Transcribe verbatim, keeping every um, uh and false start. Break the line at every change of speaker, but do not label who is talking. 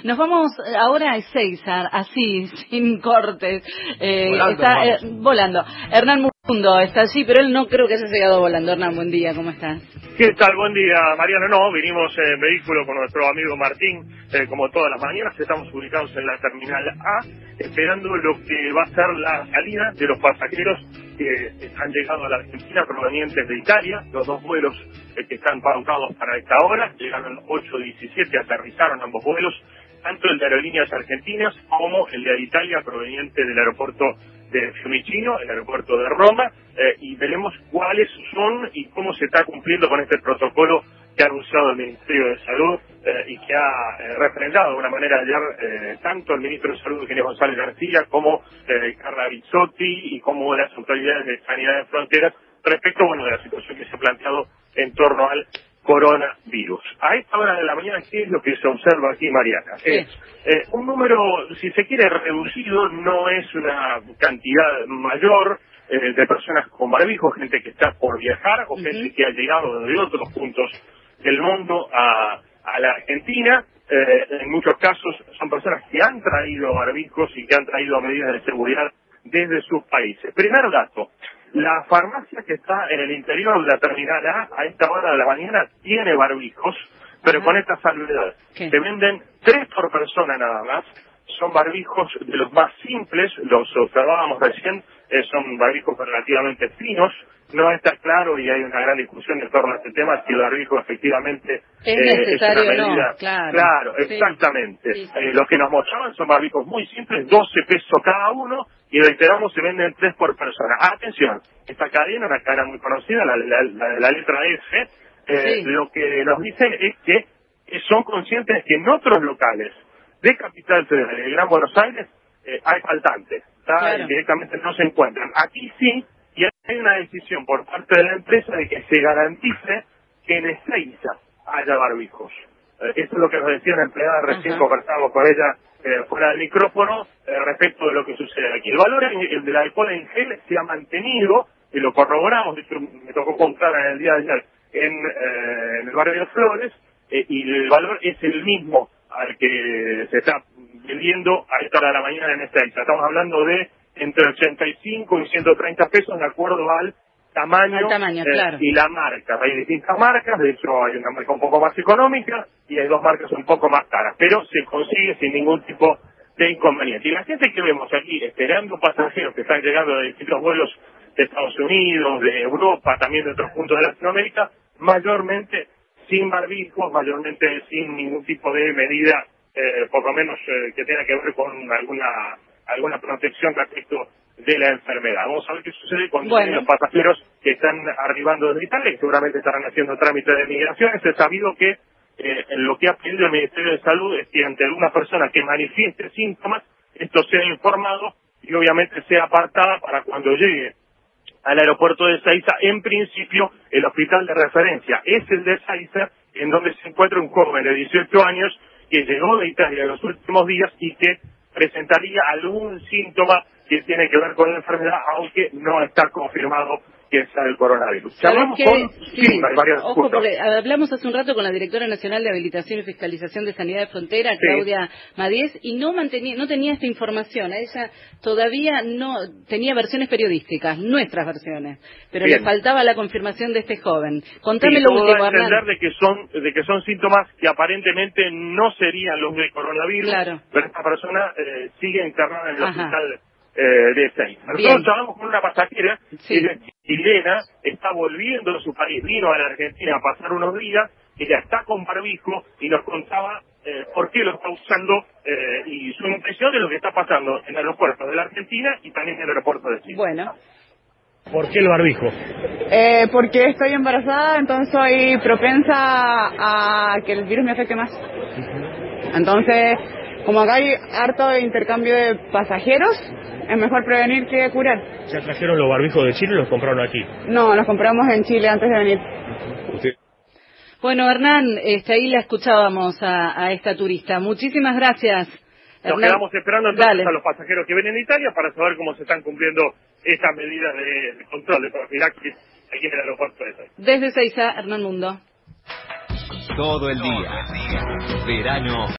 Nos vamos ahora a Ezeiza, así, sin cortes. Eh, volando, está eh, volando. Hernán Mundo está allí, pero él no creo que haya llegado volando. Hernán, buen día, ¿cómo estás?
¿Qué tal? Buen día, Mariano. No, vinimos en vehículo con nuestro amigo Martín, eh, como todas las mañanas. Estamos ubicados en la Terminal A, esperando lo que va a ser la salida de los pasajeros que han llegado a la Argentina provenientes de Italia. Los dos vuelos eh, que están pautados para esta hora llegaron ocho diecisiete, aterrizaron ambos vuelos, tanto el de Aerolíneas Argentinas como el de Italia, proveniente del aeropuerto de Fiumicino, el aeropuerto de Roma, eh, y veremos cuáles son y cómo se está cumpliendo con este protocolo que ha anunciado el Ministerio de Salud eh, y que ha eh, refrendado de una manera ayer eh, tanto el Ministro de Salud, Eugenio González García, como eh, Carla Bizzotti y como las autoridades de Sanidad de Fronteras respecto, bueno, de la situación que se ha planteado en torno al coronavirus. A esta hora de la mañana, ¿qué es lo que se observa aquí, Mariana?
Sí.
Es eh, un número, si se quiere, reducido, no es una cantidad mayor eh, de personas con barbijo, gente que está por viajar o uh-huh. gente que ha llegado de otros puntos del mundo a, a la Argentina. Eh, en muchos casos son personas que han traído barbijos y que han traído medidas de seguridad desde sus países. Primer dato. La farmacia que está en el interior de la Terminal A, a esta hora de la mañana, tiene barbijos, pero Ajá. con esta salvedad. ¿Qué? Se venden tres por persona nada más. Son barbijos de los más simples, los observábamos recién, eh, son barbijos relativamente finos. No está claro, y hay una gran discusión en torno a este tema, si el barbijo efectivamente
es eh, necesario
es una medida.
No, claro.
Claro,
sí.
exactamente.
Sí, sí.
Eh, los que nos mostraban son barbijos muy simples, doce pesos cada uno, y reiteramos, se venden tres por persona. Atención, esta cadena, una cadena muy conocida, la, la, la, la letra F, eh, sí. lo que nos dicen es que son conscientes que en otros locales de Capital Federal, de Gran Buenos Aires, eh, hay faltantes, claro. directamente no se encuentran. Aquí sí, y hay una decisión por parte de la empresa de que se garantice que en Ezeiza haya barbijos. Eh, eso es lo que nos decía una empleada, recién Ajá. conversábamos con ella eh, fuera del micrófono, eh, respecto de lo que sucede aquí. El valor en, el del alcohol en gel se ha mantenido, y lo corroboramos, de hecho me tocó comprar en el día de ayer en, eh, en el barrio de Flores, eh, y el valor es el mismo al que se está vendiendo a esta hora de la mañana en Ezeiza. Estamos hablando de entre ochenta y cinco y ciento treinta pesos de acuerdo al tamaño,
al tamaño
eh,
claro.
y la marca. Hay distintas marcas, de hecho hay una marca un poco más económica y hay dos marcas un poco más caras, pero se consigue sin ningún tipo de inconveniente. Y la gente que vemos aquí esperando pasajeros que están llegando de distintos vuelos de Estados Unidos, de Europa, también de otros puntos de Latinoamérica, mayormente sin barbijos, mayormente sin ningún tipo de medida, eh, por lo menos eh, que tenga que ver con alguna alguna protección respecto de la enfermedad. Vamos a ver qué sucede con bueno. los pasajeros que están arribando desde Italia, que seguramente estarán haciendo trámites de migración. Es sabido que eh, lo que ha pedido el Ministerio de Salud es que ante alguna persona que manifieste síntomas, esto sea informado y obviamente sea apartada para cuando llegue al aeropuerto de Ezeiza. En principio, el hospital de referencia es el de Ezeiza, en donde se encuentra un joven de dieciocho años que llegó de Italia en los últimos días y que presentaría algún síntoma que tiene que ver con la enfermedad, aunque no está confirmado que sea el coronavirus. Hablamos con...
Sí,
sí, hay varias
ojo,
puntos.
porque hablamos hace un rato con la Directora Nacional de Habilitación y Fiscalización de Sanidad de Frontera, sí. Claudia Madíez, y no mantenía, no tenía esta información. A ella todavía no tenía versiones periodísticas, nuestras versiones, pero Bien. le faltaba la confirmación de este joven. Contame sí, lo último,
a entender de que son de que son síntomas que aparentemente no serían los del coronavirus,
claro.
pero esta persona eh, sigue internada en el Ajá. hospital Eh, de Ezeiza. Nosotros hablamos con una pasajera sí. que es chilena, está volviendo de su país, vino a la Argentina a pasar unos días, ella está con barbijo y nos contaba eh, por qué lo está usando eh, y su impresión de lo que está pasando en el aeropuerto de la Argentina y también en el aeropuerto de Chile.
Bueno.
¿Por qué el barbijo?
Eh, porque estoy embarazada, entonces soy propensa a que el virus me afecte más. Entonces, como acá hay harto intercambio de pasajeros, es mejor prevenir que curar.
¿Se trajeron los barbijos de Chile o los compraron aquí?
No, los compramos en Chile antes de venir.
¿Usted?
Bueno, Hernán, este, ahí la escuchábamos a, a esta turista. Muchísimas gracias.
Nos Hernán. quedamos esperando entonces Dale. a los pasajeros que vienen de Italia para saber cómo se están cumpliendo estas medidas de, de control, de profilaxis aquí en el aeropuerto de Ezeiza.
Desde Ezeiza, Hernán Mundo.
Todo el día. Verano.